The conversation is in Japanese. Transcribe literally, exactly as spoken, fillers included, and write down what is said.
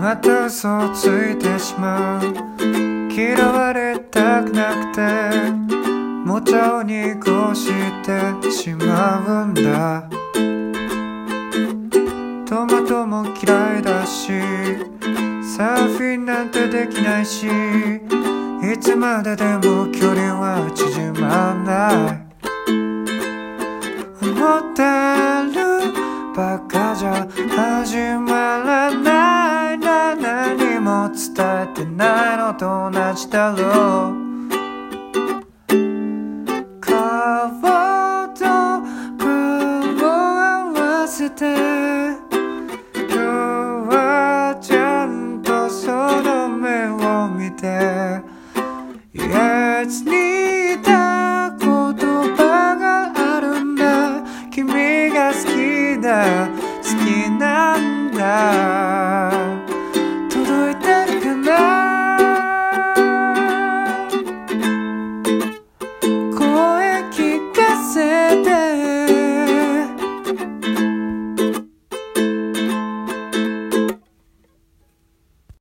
また嘘をついてしまう。嫌われたくなくてもちゃを濁してしまうんだ。トマトも嫌いだし、サーフィンなんてできないし、いつまででも距離は縮まない。思ってるばっかじゃ始まらないな。何も伝えてないのと同じだろう。顔と顔を合わせて今日はちゃんとその目を見て、やつに言った言葉があるんだ。君が好きだ、好きなんだ。